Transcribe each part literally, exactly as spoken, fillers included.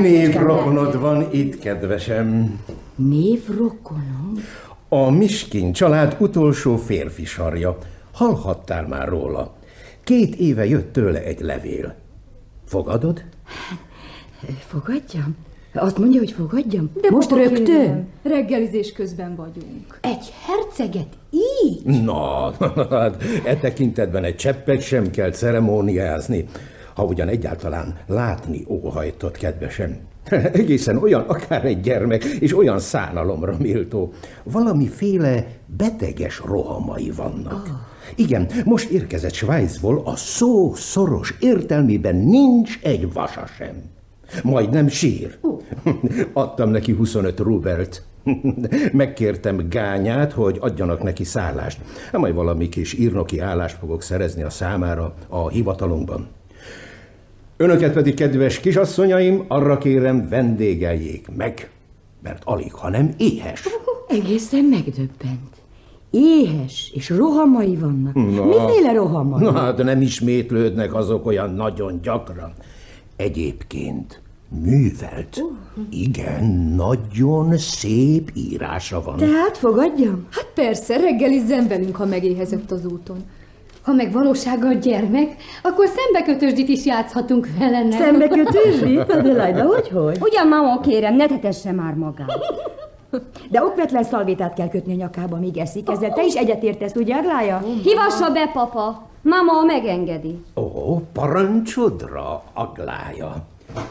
Névrokonod van itt, kedvesem. Névrokonom? A Miskin család utolsó férfi sarja. Hallhattál már róla. Két éve jött tőle egy levél. Fogadod? Fogadjam? Azt mondja, hogy fogadjam? De most rögtön? Kérem. Reggelizés közben vagyunk. Egy herceget így? Na, hát e tekintetben egy cseppet sem kell ceremóniázni. Ha ugyan egyáltalán látni óhajtott, kedvesem. Egészen olyan akár egy gyermek, és olyan szánalomra méltó. Valamiféle beteges rohamai vannak. Oh. Igen, most érkezett Svájcból, a szó szoros értelmében nincs egy vasa sem. Majdnem sír. Oh. Adtam neki huszonöt rubelt. Megkértem Gányát, hogy adjanak neki szállást. Majd valami kis írnoki állást fogok szerezni a számára a hivatalunkban. Önöket pedig, kedves kisasszonyaim, arra kérem, vendégeljék meg, mert alig, ha nem éhes. Uh, egészen megdöbbent. Éhes, és rohamai vannak. Na, miféle rohamai? Na, hát nem ismétlődnek azok olyan nagyon gyakran. Egyébként művelt. Uh. Igen, nagyon szép írása van. Tehát fogadjam? Hát persze, reggelizzen velünk, ha megéhezett az úton. Ha meg valósággal gyermek, akkor szembekötősdit is játszhatunk vele, nem? Szembekötősdit? Adelaida, hogy-hogy? Ugyan, mama, kérem, ne tetesse már magát. De okvetlen szalvétát kell kötni a nyakába, míg eszik. Ezzel te is egyetértesz, ugye, Aglája? Hívassa be, papa. Mama megengedi. Ó, parancsodra, Aglája.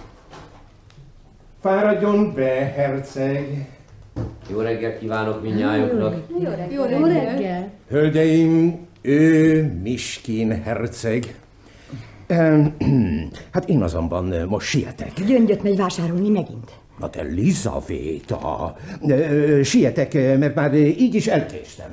Fáradjon be, herceg. Jó reggelt kívánok mindnyájuknak. Jó reggel. Jó reggel. Jó reggel. Hölgyeim, ő Miskin herceg. Hát én azonban most sietek. Gyöngyöt megy vásárolni megint. Na te Lizavéta, sietek, mert már így is elkéstem.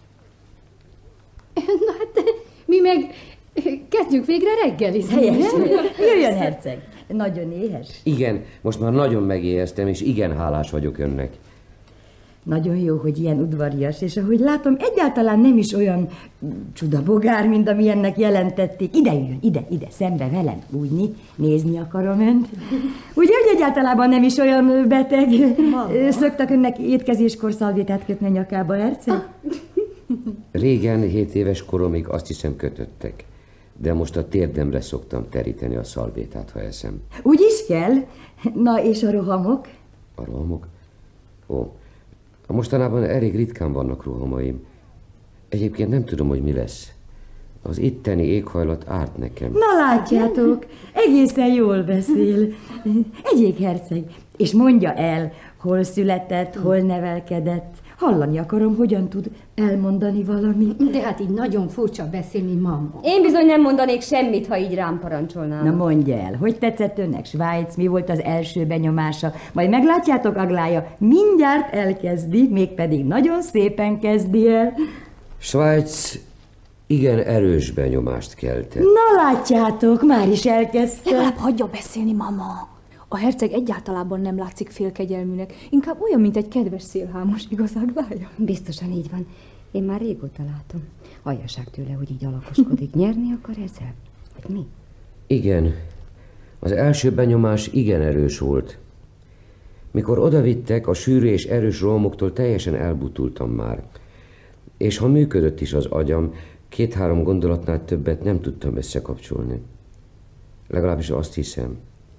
Na hát mi meg kezdjünk végre reggelizni. Helyes. Jöjjön, herceg. Nagyon éhes. Igen, most már nagyon megéheztem, és igen hálás vagyok önnek. Nagyon jó, hogy ilyen udvarias, és ahogy látom, egyáltalán nem is olyan csudabogár, mint amilyennek jelentették. Ide jöjjön, ide, ide, szembe velem, úgyni, nézni akarom önt. Ugye, hogy egyáltalán nem is olyan beteg. Mama. Szoktak önnek étkezéskor szalvétát kötni a nyakába, herceg? Régen, hét éves koromig azt hiszem kötöttek, de most a térdemre szoktam teríteni a szalvétát, ha eszem. Úgy is kell? Na, és a rohamok? A rohamok? Ó, mostanában elég ritkán vannak rohamaim. Egyébként nem tudom, hogy mi lesz. Az itteni éghajlat árt nekem. Na látjátok, egészen jól beszél. Egyék, herceg, és mondja el, hol született, hol nevelkedett. Hallani akarom, hogyan tud elmondani valamit. De hát így nagyon furcsa beszélni, mama. Én bizony nem mondanék semmit, ha így rám parancsolnám. Na mondja el, hogy tetszett önnek Svájc, mi volt az első benyomása? Majd meglátjátok, Aglája, mindjárt elkezdi, mégpedig nagyon szépen kezdi el. Svájc igen erős benyomást keltett. Na látjátok, már is elkezdte. Legalább hagyja beszélni, mama. A herceg egyáltalában nem látszik félkegyelműnek, inkább olyan, mint egy kedves szélhámos, igaz, Aglája? Biztosan így van. Én már régóta látom. Halljaság tőle, hogy így alakoskodik. Nyerni akar ezzel? Vagy mi? Igen. Az első benyomás igen erős volt. Mikor odavittek, a sűrű és erős rohamoktól teljesen elbutultam már. És ha működött is az agyam, két-három gondolatnál többet nem tudtam összekapcsolni. Legalábbis azt hiszem.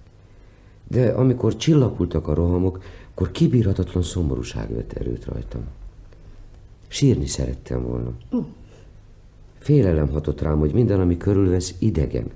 De amikor csillapultak a rohamok, akkor kibírhatatlan szomorúság vett erőt rajtam. Sírni szerettem volna. Félelem hatott rám, hogy minden, ami körülvesz, idegen.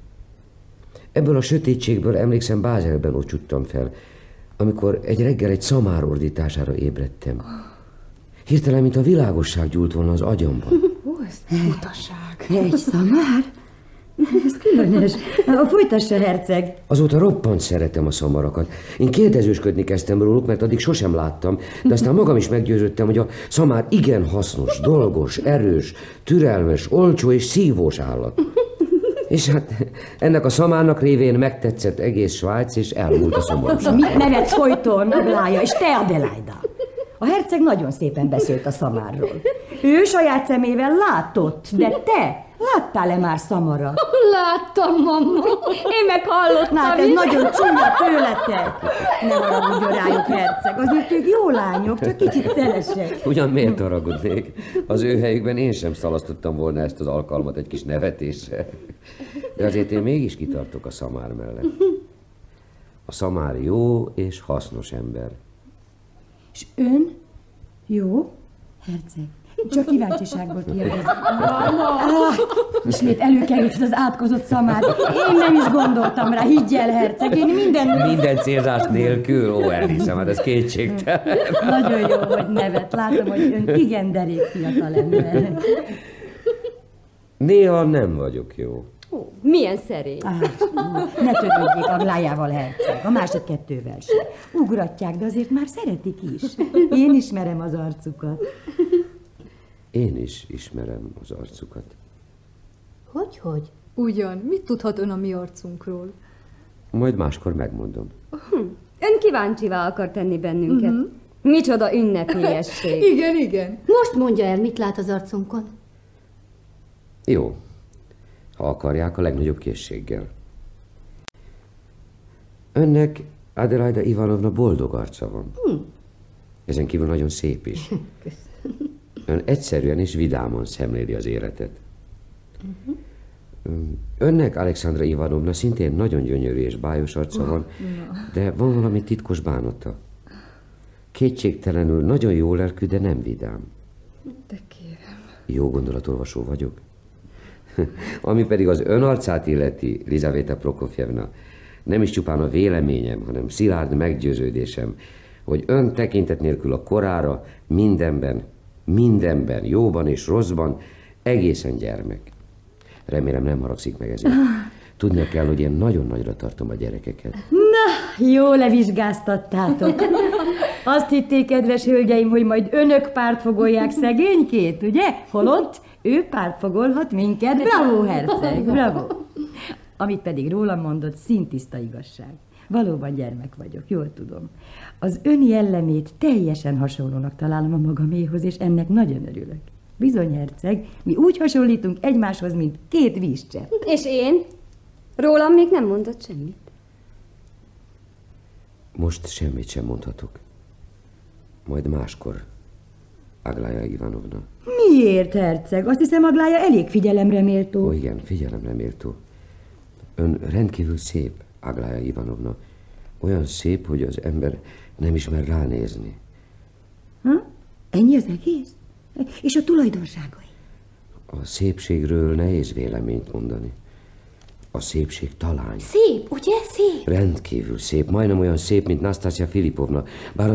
Ebből a sötétségből emlékszem, Bázelben ocsuttam fel, amikor egy reggel egy szamár ordítására ébredtem. Hirtelen, mint a világosság gyúlt volna az agyamban. Ó, ez utaság. Egy szamár? Ez különös. Folytassa, herceg. Azóta roppant szeretem a szamarakat. Én kérdezősködni kezdtem róluk, mert addig sosem láttam, de aztán magam is meggyőződtem, hogy a szamár igen hasznos, dolgos, erős, türelmes, olcsó és szívós állat. És hát ennek a szamárnak révén megtetszett egész Svájc, és elmúlt a szomorúság. Mit nevetsz folyton, Aglája, és te, Adelaida? A herceg nagyon szépen beszélt a szamárról. Ő saját szemével látott, de te Láttál-e már szamarat? Láttam, mamma. Én meg hallottam. Na, hát ez nagyon csúnya tőletek. Ne haragudjon rájuk, herceg. Azért ők jó lányok, csak kicsit szelesek. Ugyan miért haragudnék? Az ő helyükben én sem szalasztottam volna ezt az alkalmat egy kis nevetéssel. De azért én mégis kitartok a szamár mellett. A szamár jó és hasznos ember. És ön? Jó, herceg. Csak kíváncsiságból kérdezem. Ah, ismét előkerült az átkozott szamár. Én nem is gondoltam rá, higgy el, herceg. Én minden... Minden célzás nélkül, ó, elhiszem, hát ez kétségtelen. Nagyon jó, hogy nevet. Látom, hogy ön igen derék fiatal ember. Néha nem vagyok jó. Ó, milyen szerény. Ah, ne törődjék Aglájával, herceg. A másodkettővel sem. Ugratják, de azért már szeretik is. Én ismerem az arcukat. Én is ismerem az arcukat. Hogy-hogy? Ugyan, mit tudhat ön a mi arcunkról? Majd máskor megmondom. Ön kíváncsivá akar tenni bennünket. Uh-huh. Micsoda ünnepélyesség. Igen, igen. Most mondja el, mit lát az arcunkon. Jó, ha akarják, a legnagyobb készséggel. Önnek, Adelaida Ivanovna, boldog arca van. Hm. Ezen kívül nagyon szép is. Ön egyszerűen és vidáman szemléli az életet. Uh-huh. Önnek, Alexandra Ivanovna, szintén nagyon gyönyörű és bájos arca van, de van valami titkos bánata. Kétségtelenül nagyon jó lelkű, de nem vidám. De kérem. Jó gondolatolvasó vagyok. Ami pedig az ön arcát illeti, Lizaveta Prokofjevna, nem is csupán a véleményem, hanem szilárd meggyőződésem, hogy ön tekintet nélkül a korára mindenben, mindenben, jóban és rosszban, egészen gyermek. Remélem nem haragszik meg ezért. Tudnia kell, hogy én nagyon nagyra tartom a gyerekeket. Na, jól levizsgáztattátok. Azt hitték, kedves hölgyeim, hogy majd önök pártfogolják szegénykét, ugye? Holott ő pártfogolhat minket. Bravo, herceg, bravo. Amit pedig rólam mondott, szintiszta igazság. Valóban gyermek vagyok, jól tudom. Az ön jellemét teljesen hasonlónak találom a magaméhoz, és ennek nagyon örülök. Bizony, herceg, mi úgy hasonlítunk egymáshoz, mint két vízcsepp. És én? Rólam még nem mondott semmit. Most semmit sem mondhatok. Majd máskor, Aglaja Ivanovna. Miért, herceg? Azt hiszem, Aglája elég figyelemre méltó. Ó, igen, figyelemre méltó. Ön rendkívül szép, Aglaja Ivanovna. Olyan szép, hogy az ember nem ismer ránézni. Ha? Ennyi az egész? És a tulajdonságai? A szépségről nehéz véleményt mondani. A szépség talány. Szép, ugye? Szép. Rendkívül szép, majdnem olyan szép, mint Nasztasja Filipovna, bár